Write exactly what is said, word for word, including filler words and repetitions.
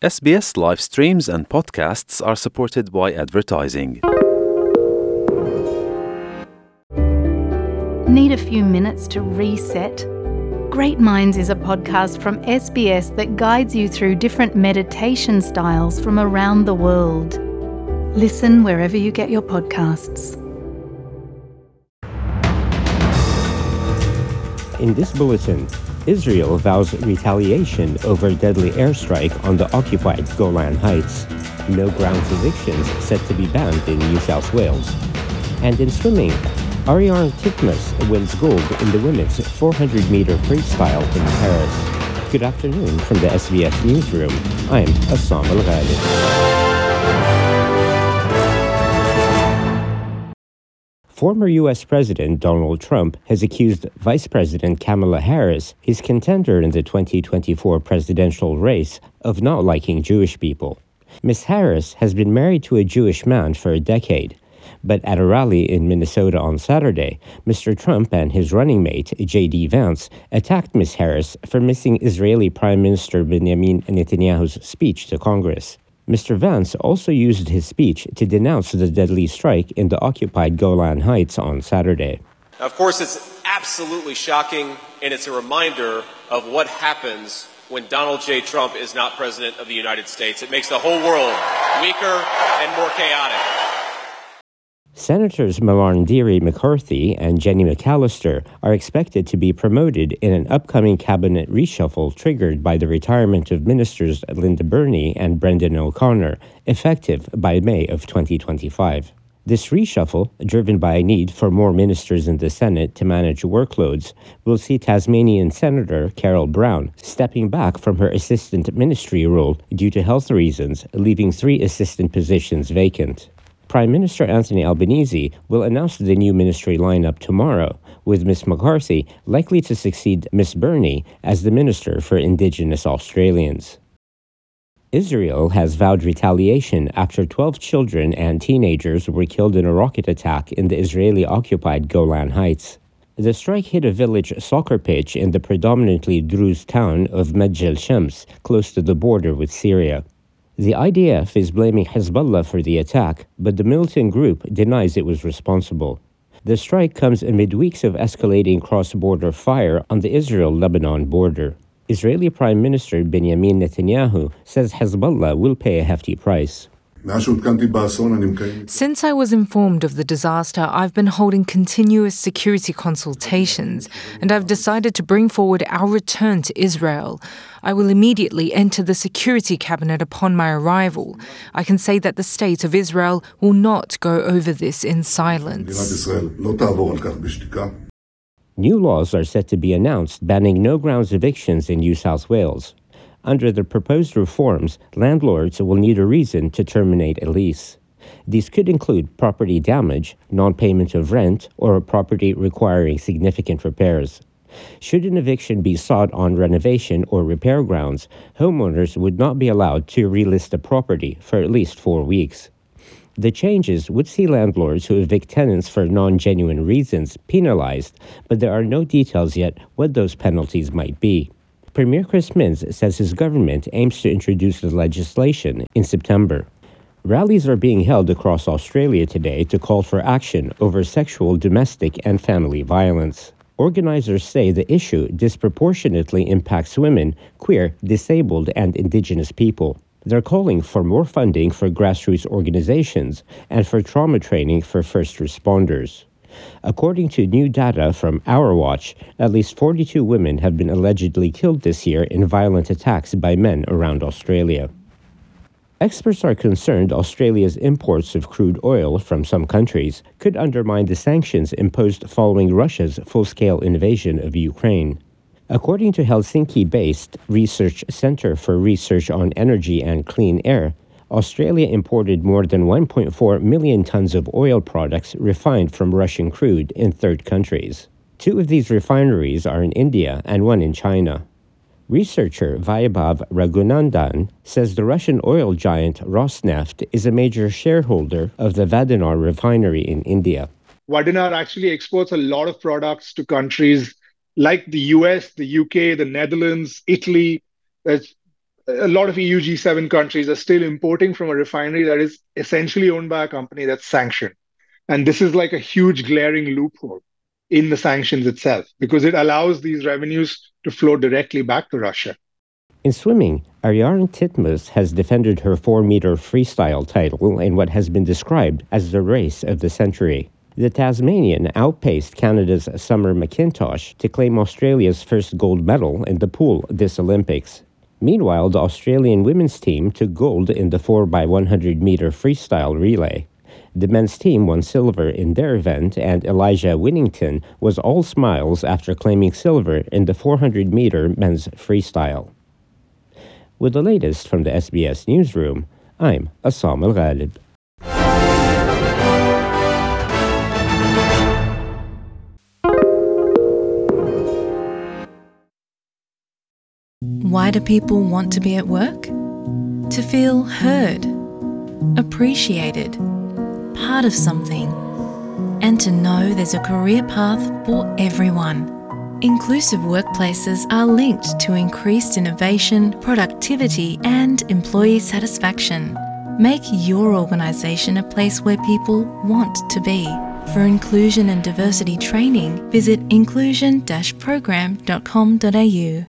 S B S live streams and podcasts are supported by advertising. Need a few minutes to reset? Great Minds is a podcast from S B S that guides you through different meditation styles from around the world. Listen wherever you get your podcasts. In this bulletin, Israel vows retaliation over deadly airstrike on the occupied Golan Heights. No grounds evictions set to be banned in New South Wales. And in swimming, Ariarne Titmus wins gold in the women's four hundred meter freestyle in Paris. Good afternoon from the S B S Newsroom. I'm Assam Al-Ghali. Former U S President Donald Trump has accused Vice President Kamala Harris, his contender in the twenty twenty-four presidential race, of not liking Jewish people. Miz Harris has been married to a Jewish man for a decade. But at a rally in Minnesota on Saturday, Mister Trump and his running mate, J D Vance, attacked Miz Harris for missing Israeli Prime Minister Benjamin Netanyahu's speech to Congress. Mister Vance also used his speech to denounce the deadly strike in the occupied Golan Heights on Saturday. Of course, it's absolutely shocking, and it's a reminder of what happens when Donald J. Trump is not president of the United States. It makes the whole world weaker and more chaotic. Senators Malarndirri McCarthy and Jenny McAllister are expected to be promoted in an upcoming cabinet reshuffle triggered by the retirement of ministers Linda Burney and Brendan O'Connor, effective by May of twenty twenty-five. This reshuffle, driven by a need for more ministers in the Senate to manage workloads, will see Tasmanian Senator Carol Brown stepping back from her assistant ministry role due to health reasons, leaving three assistant positions vacant. Prime Minister Anthony Albanese will announce the new ministry lineup tomorrow, with Miz McCarthy likely to succeed Miz Burney as the Minister for Indigenous Australians. Israel has vowed retaliation after twelve children and teenagers were killed in a rocket attack in the Israeli-occupied Golan Heights. The strike hit a village soccer pitch in the predominantly Druze town of Medjel Shams, close to the border with Syria. The I D F is blaming Hezbollah for the attack, but the militant group denies it was responsible. The strike comes amid weeks of escalating cross-border fire on the Israel-Lebanon border. Israeli Prime Minister Benjamin Netanyahu says Hezbollah will pay a hefty price. Since I was informed of the disaster, I've been holding continuous security consultations, and I've decided to bring forward our return to Israel. I will immediately enter the Security Cabinet upon my arrival. I can say that the state of Israel will not go over this in silence. New laws are set to be announced banning no-grounds evictions in New South Wales. Under the proposed reforms, landlords will need a reason to terminate a lease. These could include property damage, non-payment of rent, or a property requiring significant repairs. Should an eviction be sought on renovation or repair grounds, homeowners would not be allowed to relist a property for at least four weeks. The changes would see landlords who evict tenants for non-genuine reasons penalized, but there are no details yet what those penalties might be. Premier Chris Minns says his government aims to introduce the legislation in September. Rallies are being held across Australia today to call for action over sexual, domestic, and family violence. Organizers say the issue disproportionately impacts women, queer, disabled, and Indigenous people. They're calling for more funding for grassroots organizations and for trauma training for first responders. According to new data from Our Watch, at least forty-two women have been allegedly killed this year in violent attacks by men around Australia. Experts are concerned Australia's imports of crude oil from some countries could undermine the sanctions imposed following Russia's full-scale invasion of Ukraine. According to Helsinki-based Research Centre for Research on Energy and Clean Air, Australia imported more than one point four million tons of oil products refined from Russian crude in third countries. Two of these refineries are in India and one in China. Researcher Vaibhav Raghunandan says the Russian oil giant Rosneft is a major shareholder of the Vadinar refinery in India. Vadinar actually exports a lot of products to countries like the U S, the U K, the Netherlands, Italy. There's a lot of E U G seven countries are still importing from a refinery that is essentially owned by a company that's sanctioned. And this is like a huge glaring loophole in the sanctions itself, because it allows these revenues to flow directly back to Russia. In swimming, Ariarne Titmus has defended her four-meter freestyle title in what has been described as the race of the century. The Tasmanian outpaced Canada's Summer McIntosh to claim Australia's first gold medal in the pool this Olympics. Meanwhile, the Australian women's team took gold in the four by one hundred meter freestyle relay. The men's team won silver in their event, and Elijah Winnington was all smiles after claiming silver in the four hundred meter men's freestyle. With the latest from the S B S Newsroom, I'm Assam Al-Ghalib. Why do people want to be at work? To feel heard, appreciated, part of something, and to know there's a career path for everyone. Inclusive workplaces are linked to increased innovation, productivity, and employee satisfaction. Make your organisation a place where people want to be. For inclusion and diversity training, visit inclusion dash program dot com dot a u.